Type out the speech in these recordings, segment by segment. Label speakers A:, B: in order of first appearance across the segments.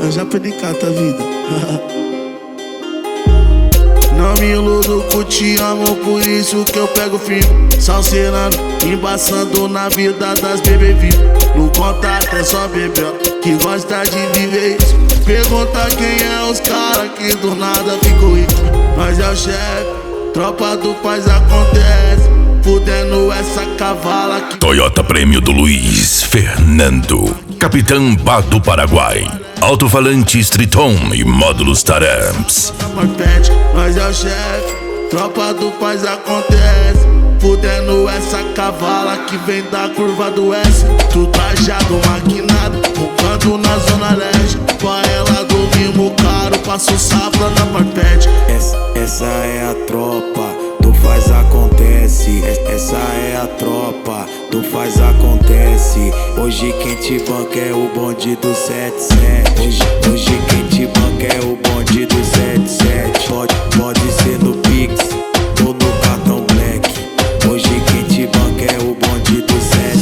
A: Eu já perdi cata a vida. Não me iludo com te amo, por isso que eu pego firme. Salseirando, embaçando na vida das bebê vivo. No contato é só bebê que gosta de viver isso. Pergunta quem é os cara que do nada ficou rico. Nós é o chefe, tropa do paz acontece. Fudendo essa cavala que...
B: Toyota Prêmio do Luiz Fernando, Capitão Bá do Paraguai, alto-falante Triton e módulos Taramps.
A: Nós é o chefe, tropa do paz acontece. Fudendo essa cavala que vem da curva do S. Tu trajado, maquinado, focando na zona leste. Pra ela do mimo caro, passo safra na marpete.
C: Essa é a tropa, tu faz acontece. Essa é a tropa, tu faz acontece. Hoje quem te banca é o bonde do 77. Hoje quem te banca é o bonde do 77. Pode ser no Pix ou no cartão Black. Hoje quem te banca é o bonde do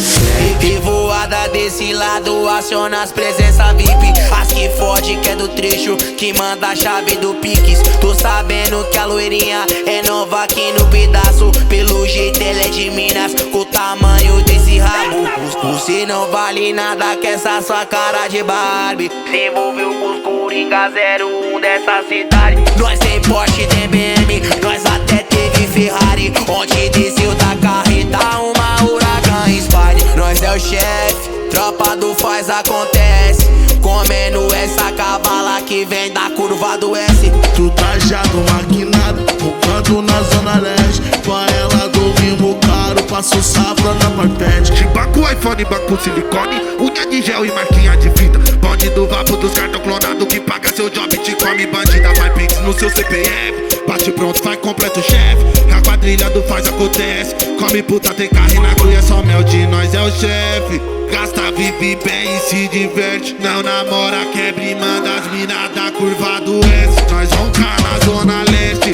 C: 77.
D: E voada desse lado, aciona as presenças VIP. As que fode que é do trecho, que manda a chave do Pix. Tô sabendo que a loirinha é nova aqui no pedaço. Pelo jeito ela é de Minas, com o tamanho desse rabo. Você não vale nada que essa sua cara de Barbie. Se envolveu com os Coringa 01 dessa cidade. Nós tem Porsche, tem BM, nós até teve Ferrari. Onde desceu da carreta uma Huracan Spider. Nós é o chefe, tropa do faz acontece. Comendo essa cavala que vem da curva do S.
A: Tu trajado, maquinado, focando na zona leste. Pra ela do mimo caro, passo safra na marpete.
E: Chibaco, iPhone, banco, silicone, unha de gel e marquinha de fita. Bonde do vapo dos cartão clonado que paga seu job, te come bandida. Vai Pix no seu CPF, bate pronto, faz completo chefe. A quadrilha do faz acontece. Come puta, tem carro e na cruz é só mel de nós é o chefe. Gasta, vive bem e se diverte. Não namora, quebra e manda as mina da curva do S. Nós vamos cá na zona leste.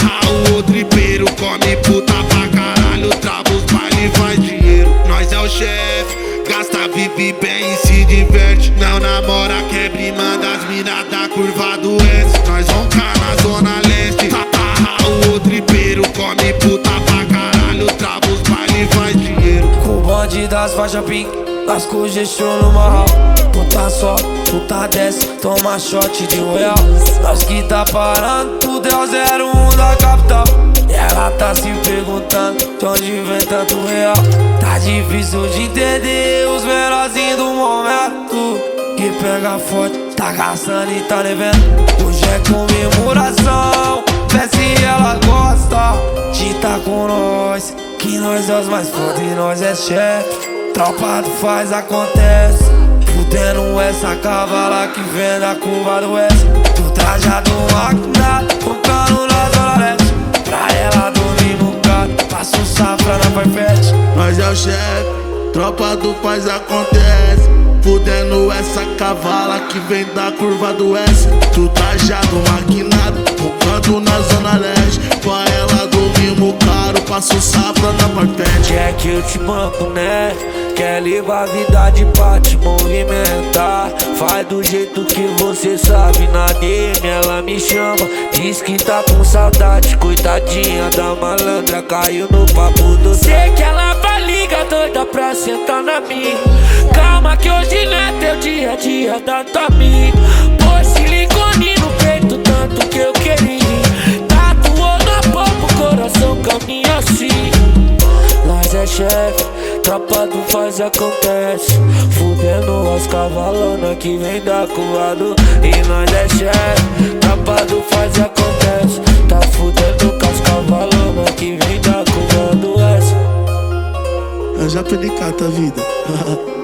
E: O tripeiro come puta pra caralho. Trava os baile e faz dinheiro. Nós é o chefe. Gasta, vive bem e se diverte. Não namora, quebra e manda as mina da curva do S. Nós vamos cá na zona leste. O tripeiro come puta pra caralho. Trava os baile e faz dinheiro.
F: Com o bonde das faixas pink, lasco gestion no marral. Puta só, puta desce, toma shot de royal. Nós que tá parando, tudo é o 01 da capital. E ela tá se perguntando de onde vem tanto real. Tá difícil de entender os menorzinhos do momento. Que pega forte, tá caçando e tá devendo. Hoje é comemoração, vê se ela gosta de tá com nós. Que nós é os mais foda e nós é chefe. Tropa do faz acontece. Fudendo essa cavala que vem da curva do S. Tu trajado maquinado, focando na zona leste. Pra ela dormir no carro, passa o safra na Farfetch.
A: Nós é o chefe, tropa do paz acontece. Fudendo essa cavala que vem da curva do S. Tu trajado, maquinado, focando na zona leste. Pra ela do mimo caro, passo safra na marpete.
F: Quer que eu te banco, né? Quer levar a vida de pra te movimentar. Faz do jeito que você sabe. Na DM ela me chama, diz que tá com saudade. Coitadinha da malandra, caiu no papo do... Sei que ela vai ligar doida pra sentar na minha. Calma que hoje não é teu dia a dia da tua amiga. Pôs silicone no peito, tanto que eu queria. Tatuou na boca, o coração caminha assim. Nós é chefe, tropa do faz acontece. Fudendo as cavalona que vem da curva do... E nós é chefe, tropa do faz acontece. Tá fudendo com as cavalona que vem da curva do S.
A: Eu já perdi cata a vida.